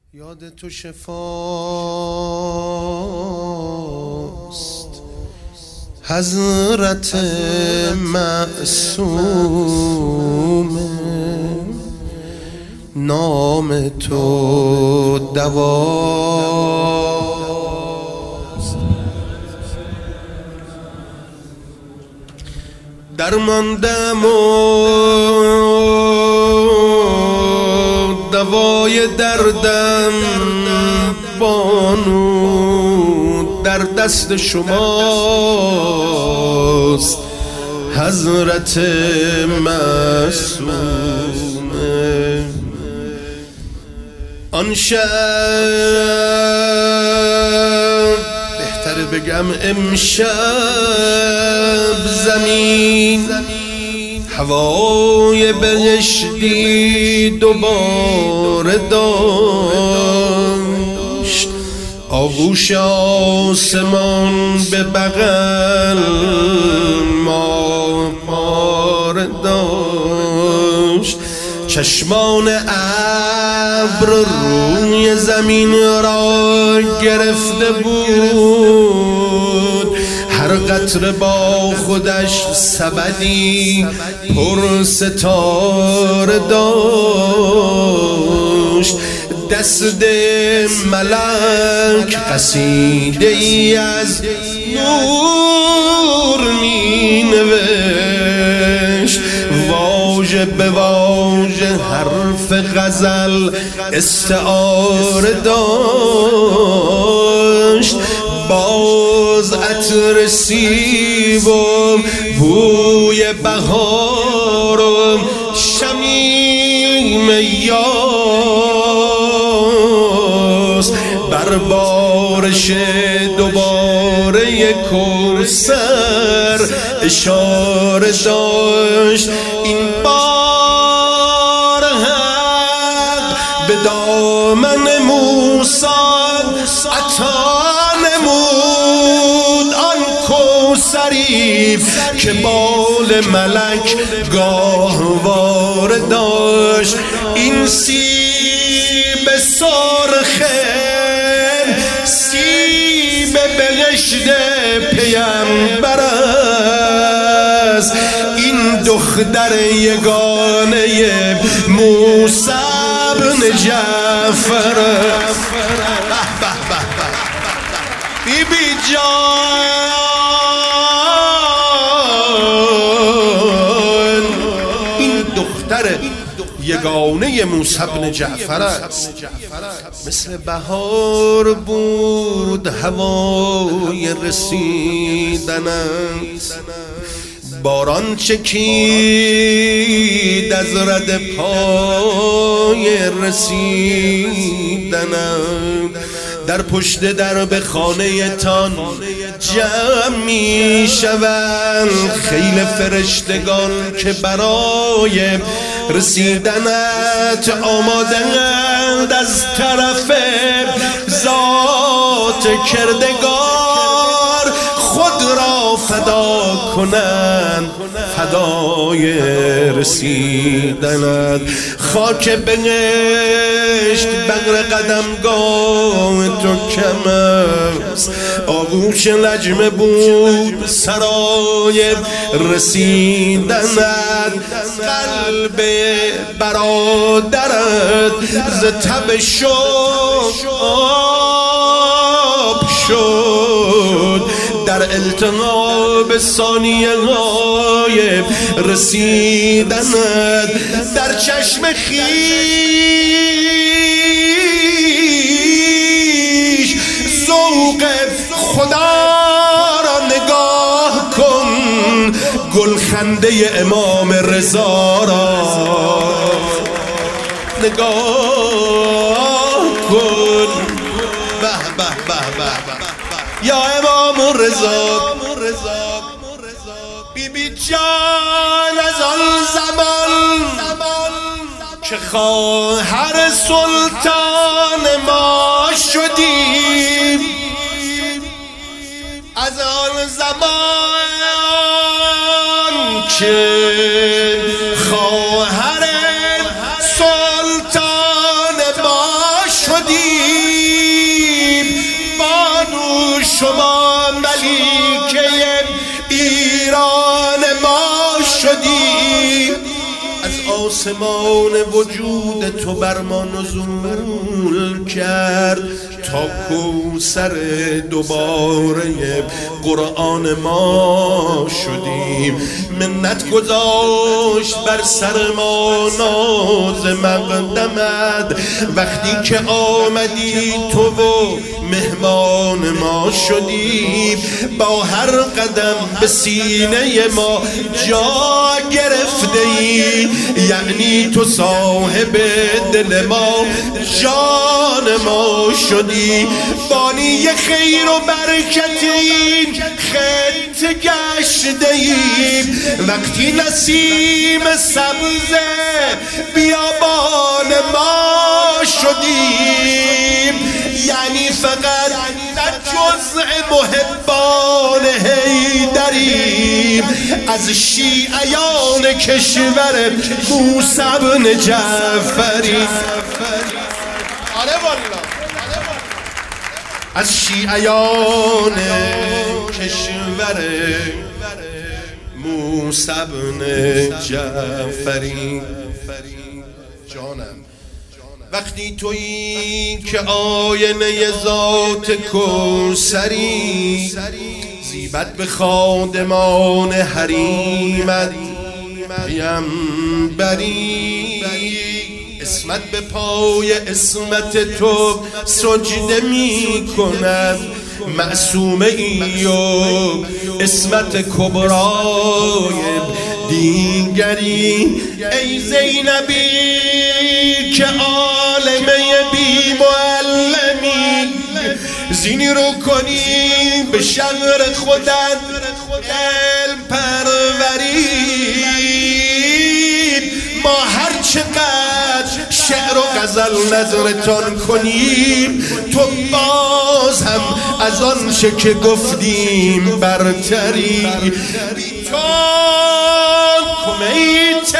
یاد تو شفاست حضرت معصوم، نام تو دواست. درماندم و دوای دردم بانو در دست شماست حضرت معصوم. آن شب بهتره بگم امشب زمین هوای بهشتی دوباره داشت، آغوش آسمان به بغل ما پاره داشت. چشمان ابر روی زمین را گرفته بود، هر قطره با خودش سبدی پر ستاره داشت. دست ملک قصیده ای از نور می نوشت، واژه به واژه حرف غزل استعاره داشت. باز عطر سیب و بوی بهار و شمیم یاس بر بارش دوباره کوثر اشاره داشت. این بار حق به دامن موسی عطا نمود، آن کوثری که بال ملک گاهواره داشت. این سیب سرخ سیب بهشت پیامبر است، این دختر یگانه موسی بن جعفر. بی بی جان این دختر یگانه موسی بن جعفر است. مثل بهار بود هوای رسیدنت، باران چکید از رد پای رسیدنت. در پشت درب خانه تان جمع می شوند خیل فرشتگان که برای رسیدنت آمادند از طرف ذات کردگار خود را فدا کنند فدای رسیدنت. خاک بهشت بغر قدمگاه تو کم است، آغوش لجمه بود سرای رسیدنت. قلب برادرت ز تب شوق شد در التهاب ثانیه های رسیدنت. در چشم خویش ذوق خدا را نگاه کن، گلخنده امام رضا را نگاه کن. به به به به یا امام رضا. بی بی جان از آن زمان که خواهر سلطان ما شدیم، از آن زمان که خواهر سلطان ما شدیم، بانو شما ملیکه ایران ما شدیم. از آسمان وجود تو بر ما نزول کرد تا کوثر دوباره قرآن ما شدیم. منت گذاشت بر سر ما ناز مقدمت، وقتی که آمدی تو و مهمان ما شدیم. با هر قدم به سینه ما جا گرفته ای، یعنی تو صاحب دل ما جان ما شدی. بانی خیر و برکت این خط گشته ایم، وقتی نسیم سبز بیابان ما شدیم. یعنی فقط جزء محبان حیدریم، از شیعیان کشور موسی بن جعفری. آره والله، از شیعیان کشور موسی بن جعفری. جانم وقتی تویی که آینه ذات کوثری، زیبت به خادمان حریمت پیمبری، اسمت به پای اسمت تو سجده می کند. معصومه ای و اسمت کبرای دیگری. ای زینبی که عالمه بی معلمی، زینی رو کنی به شغر خودت علم پروری. ما هر چقدر شعر و غزل نظرتان کنیم، تو باز هم از آن چه که گفتیم برتری. تو کمیت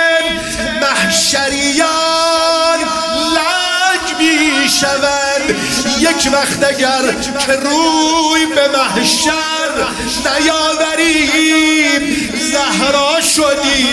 محشریان لج می شود یک وقت اگر که روی به محشر نیاوریم. زهرا شدی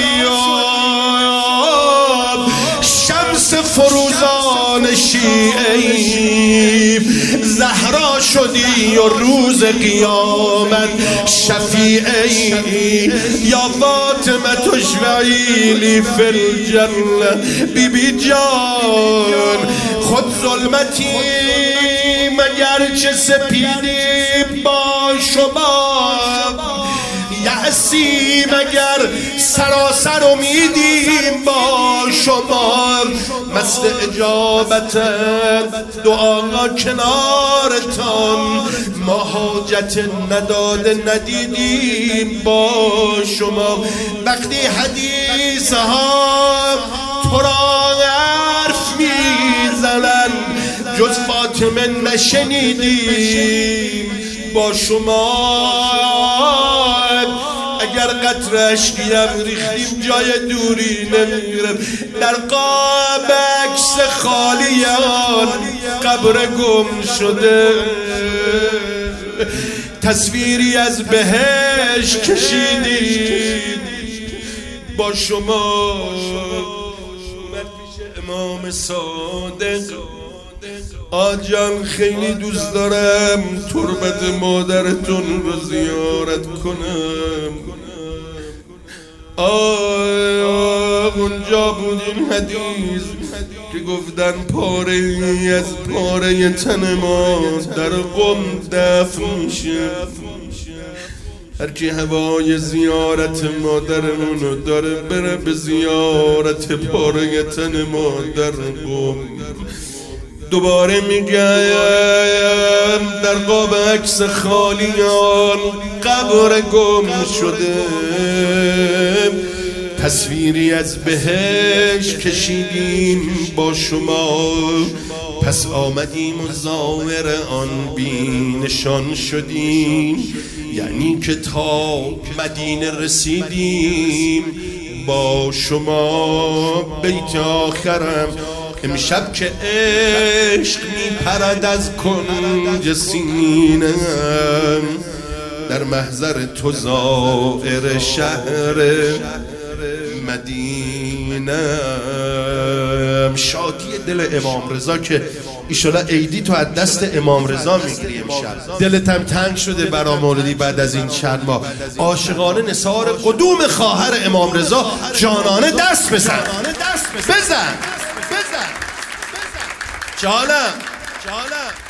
شمس فروزان شیعیم، زهرا شدی و روز قیامت شفیعی. یا فاطمه تشفعیلی فی الجنه. بی بی جان خود ظلمتی مگر چه سپیدی با شما، یأسی مگر سراسر امیدیم با شما. مست اجابت دعا کنارتان، ما حاجت نداده ندیدیم با شما. وقتی حدیث ها تو را حرف میزنن، جز فاطمه نشنیدیم با شما. اگر قطره اشکیم ریختیم جای دوری نمیرم. در قاب عکس خالیان قبر گم شده، تصویری از بهشت کشیدیم با شما. اومد پیش امام صادق، آجان خیلی دوست دارم تربت مادرتون رو زیارت کنم. اونجا بود این حدیث که گفتن پاره ای از پاره تن ما در قم دفن میشه. هرکی هوای زیارت مادرمون رو داره بره به زیارت پاره تن مادر قم. دوباره میگم در قاب عکس خالیان قبر گم شده، تصویری از بهشت کشیدیم با شما. پس آمدیم و ظاهر آن بینشان شدیم، یعنی که تا مدینه رسیدیم با شما. بیت آخرم امشب که عشق میپرد از کنج سینم، در محضر تو زائر شهر مدینه. شادی دل امام رضا که ایشالا عیدی تو از دست امام رضا میگیری امشب. دلتم تنگ شده برا مولدی بعد از این چند ماه. عاشقانه نثار قدوم خواهر امام رضا جانانه دست بزن. بزن جانم.